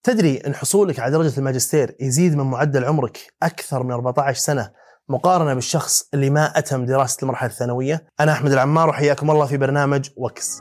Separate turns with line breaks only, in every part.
تدري أن حصولك على درجة الماجستير يزيد من معدل عمرك أكثر من 14 سنة مقارنة بالشخص اللي ما أتم دراسة المرحلة الثانوية؟ أنا أحمد العمار وحياكم الله في برنامج وكس.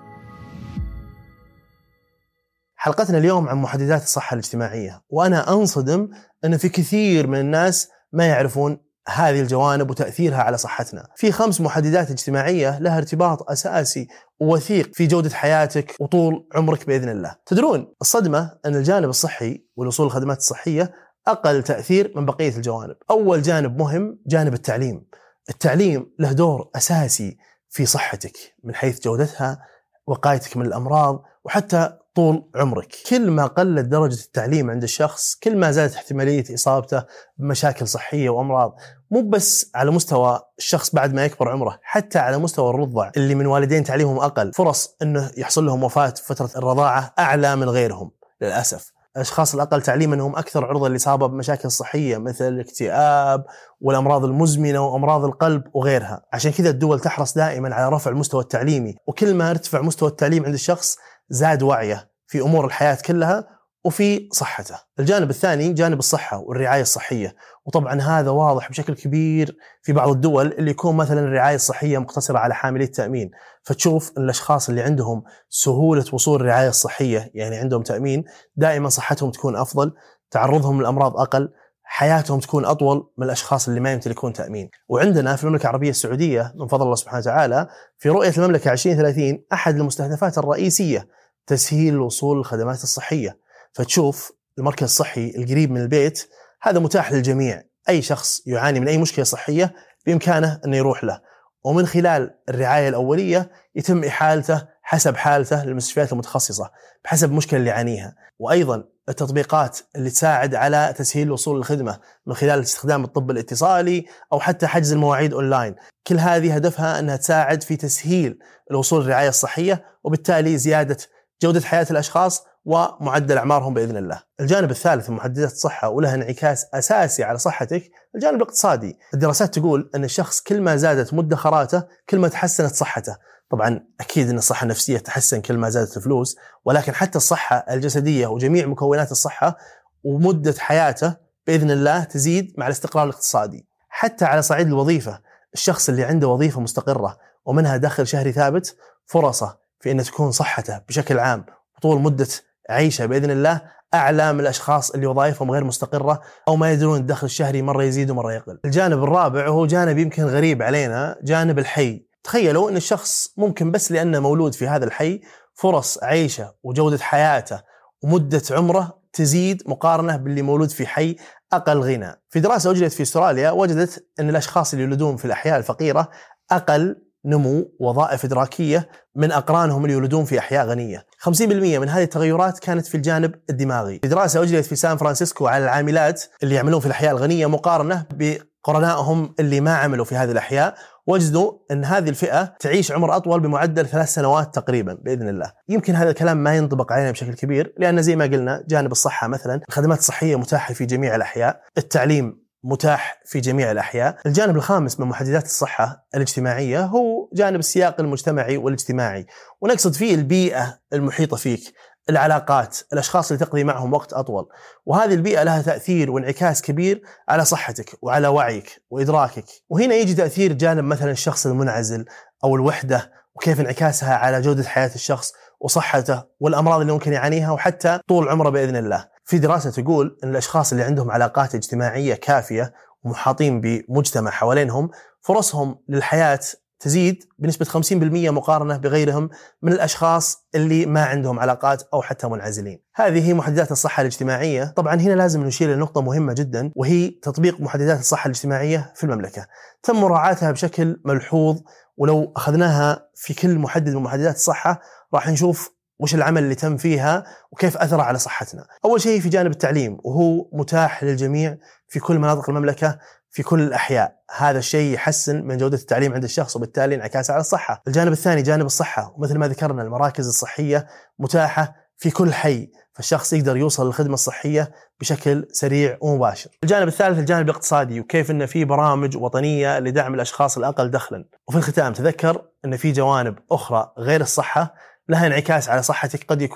حلقتنا اليوم عن محددات الصحة الاجتماعية، وأنا أنصدم أن في كثير من الناس ما يعرفون هذه الجوانب وتأثيرها على صحتنا. في 5 محددات اجتماعية لها ارتباط أساسي ووثيق في جودة حياتك وطول عمرك بإذن الله. تدرون الصدمة أن الجانب الصحي والوصول للخدمات الصحية أقل تأثير من بقية الجوانب. أول جانب مهم جانب التعليم. التعليم له دور أساسي في صحتك من حيث جودتها، وقايتك من الأمراض، وحتى طول عمرك. كل ما قلت درجة التعليم عند الشخص كل ما زادت احتمالية إصابته بمشاكل صحية وأمراض، مو بس على مستوى الشخص بعد ما يكبر عمره، حتى على مستوى الرضع اللي من والدين تعليمهم أقل، فرص أنه يحصل لهم وفاة في فترة الرضاعة أعلى من غيرهم للأسف. الأشخاص الأقل تعليما هم أكثر عرضة للإصابة بمشاكل صحية مثل الاكتئاب والأمراض المزمنة وأمراض القلب وغيرها. عشان كذا الدول تحرص دائما على رفع المستوى التعليمي، وكل ما ارتفع مستوى التعليم عند الشخص زاد وعيه في أمور الحياة كلها وفي صحته. الجانب الثاني جانب الصحة والرعاية الصحية، وطبعا هذا واضح بشكل كبير في بعض الدول اللي يكون مثلا الرعاية الصحية مقتصرة على حاملي التأمين، فتشوف أن الأشخاص اللي عندهم سهولة وصول الرعاية الصحية، يعني عندهم تأمين، دائما صحتهم تكون أفضل، تعرضهم للأمراض أقل، حياتهم تكون أطول من الأشخاص اللي ما يمتلكون تأمين. وعندنا في المملكة العربية السعودية من فضل الله سبحانه وتعالى في رؤية المملكة 2030 أحد المستهدفات الرئيسية تسهيل الوصول للخدمات الصحية. فتشوف المركز الصحي القريب من البيت هذا متاح للجميع، أي شخص يعاني من أي مشكلة صحية بإمكانه أن يروح له، ومن خلال الرعاية الأولية يتم إحالته حسب حالته للمستشفيات المتخصصة بحسب المشكلة اللي يعانيها. وأيضا التطبيقات اللي تساعد على تسهيل الوصول للخدمة من خلال استخدام الطب الاتصالي أو حتى حجز المواعيد أونلاين، كل هذه هدفها أنها تساعد في تسهيل الوصول للرعاية الصحية، وبالتالي زيادة جودة حياة الأشخاص ومعدل أعمارهم بإذن الله. الجانب الثالث من محددات الصحة ولها انعكاس أساسي على صحتك الجانب الاقتصادي. الدراسات تقول أن الشخص كل ما زادت مدخراته كل ما تحسنت صحته. طبعا أكيد أن الصحة النفسية تحسن كل ما زادت الفلوس، ولكن حتى الصحة الجسدية وجميع مكونات الصحة ومدة حياته بإذن الله تزيد مع الاستقرار الاقتصادي. حتى على صعيد الوظيفة، الشخص اللي عنده وظيفة مستقرة ومنها دخل شهري ثابت فرصه في أن تكون صحته بشكل عام وطول مدة عيشه بإذن الله أعلى من الأشخاص اللي وظائفهم غير مستقرة أو ما يدرون الدخل الشهري مرة يزيد ومرة يقل. الجانب الرابع وهو جانب يمكن غريب علينا، جانب الحي. تخيلوا أن الشخص ممكن بس لأنه مولود في هذا الحي فرص عيشه وجودة حياته ومدة عمره تزيد مقارنة باللي مولود في حي أقل غنى. في دراسة أجريت في أستراليا وجدت أن الأشخاص اللي يولدون في الأحياء الفقيرة أقل نمو وظائف إدراكية من أقرانهم اللي يولدون في أحياء غنية. 50% من هذه التغيرات كانت في الجانب الدماغي. في دراسة أجريت في سان فرانسيسكو على العاملات اللي يعملون في الأحياء الغنية مقارنة بقرنائهم اللي ما عملوا في هذه الأحياء، وجدوا أن هذه الفئة تعيش عمر أطول بمعدل 3 سنوات تقريبا بإذن الله. يمكن هذا الكلام ما ينطبق علينا بشكل كبير، لأن زي ما قلنا جانب الصحة مثلا الخدمات الصحية متاحة في جميع الأحياء، التعليم متاح في جميع الأحياء. الجانب الخامس من محددات الصحة الاجتماعية هو جانب السياق المجتمعي والاجتماعي، ونقصد فيه البيئة المحيطة فيك، العلاقات، الأشخاص اللي تقضي معهم وقت أطول، وهذه البيئة لها تأثير وانعكاس كبير على صحتك وعلى وعيك وإدراكك. وهنا يجي تأثير جانب مثلا الشخص المنعزل أو الوحدة، وكيف انعكاسها على جودة حياة الشخص وصحته والأمراض اللي ممكن يعانيها وحتى طول عمره بإذن الله. في دراسة تقول أن الأشخاص اللي عندهم علاقات اجتماعية كافية ومحاطين بمجتمع حوالينهم فرصهم للحياة تزيد بنسبة 50% مقارنة بغيرهم من الأشخاص اللي ما عندهم علاقات أو حتى منعزلين. هذه هي محددات الصحة الاجتماعية. طبعا هنا لازم نشير لنقطة مهمة جدا، وهي تطبيق محددات الصحة الاجتماعية في المملكة. تم مراعاتها بشكل ملحوظ، ولو أخذناها في كل محدد من محددات الصحة راح نشوف وش العمل اللي تم فيها وكيف أثر على صحتنا. أول شيء في جانب التعليم، وهو متاح للجميع في كل مناطق المملكة في كل الأحياء. هذا الشيء يحسن من جودة التعليم عند الشخص وبالتالي انعكاسه على الصحة. الجانب الثاني جانب الصحة، ومثل ما ذكرنا المراكز الصحية متاحة في كل حي، فالشخص يقدر يوصل للخدمة الصحية بشكل سريع ومباشر. الجانب الثالث الجانب الاقتصادي، وكيف أن في برامج وطنية لدعم الأشخاص الأقل دخلا. وفي الختام تذكر أن في جوانب أخرى غير الصحة لها انعكاس على صحتك قد يكون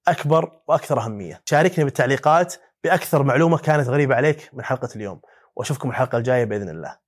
أكبر وأكثر أهمية. شاركني بالتعليقات بأكثر معلومة كانت غريبة عليك من حلقة اليوم، وأشوفكم الحلقة الجاية بإذن الله.